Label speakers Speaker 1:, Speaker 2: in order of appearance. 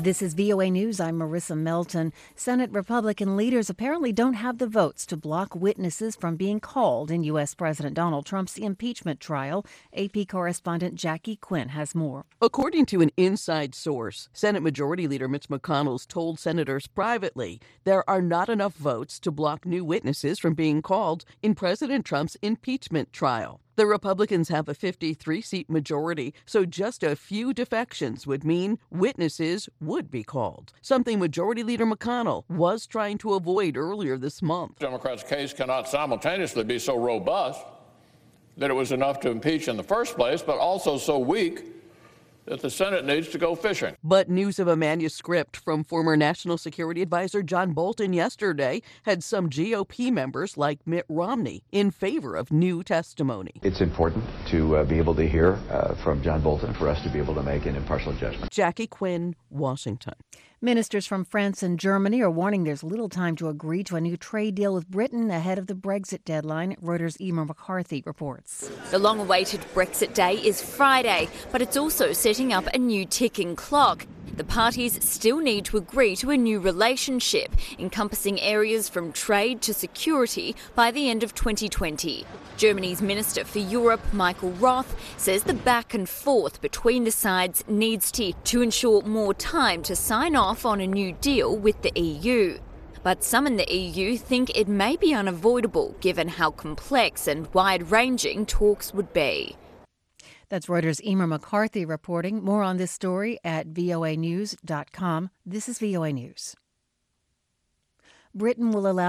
Speaker 1: This is VOA News. I'm Marissa Melton. Senate Republican leaders apparently don't have the votes to block witnesses from being called in U.S. President Donald Trump's impeachment trial. AP correspondent Jackie Quinn has more.
Speaker 2: According to an inside source, Senate Majority Leader Mitch McConnell told senators privately there are not enough votes to block new witnesses from being called in President Trump's impeachment trial. The Republicans have a 53-seat majority, so just a few defections would mean witnesses would be called, something Majority Leader McConnell was trying to avoid earlier this month.
Speaker 3: Democrats' case cannot simultaneously be so robust that it was enough to impeach in the first place, but also so weak that the Senate needs to go fishing.
Speaker 2: But news of a manuscript from former National Security Advisor John Bolton yesterday had some GOP members like Mitt Romney in favor of new testimony.
Speaker 4: It's important to be able to hear from John Bolton for us to be able to make an impartial judgment.
Speaker 2: Jackie Quinn, Washington.
Speaker 1: Ministers from France and Germany are warning there's little time to agree to a new trade deal with Britain ahead of the Brexit deadline, Reuters' Emer McCarthy reports.
Speaker 5: The long-awaited Brexit day is Friday, but it's also setting up a new ticking clock. The parties still need to agree to a new relationship, encompassing areas from trade to security by the end of 2020. Germany's Minister for Europe, Michael Roth, says the back and forth between the sides needs to ensure more time to sign off on a new deal with the EU. But some in the EU think it may be unavoidable given how complex and wide-ranging talks would be.
Speaker 1: That's Reuters' Emer McCarthy reporting. More on this story at voanews.com. This is VOA News. Britain will allow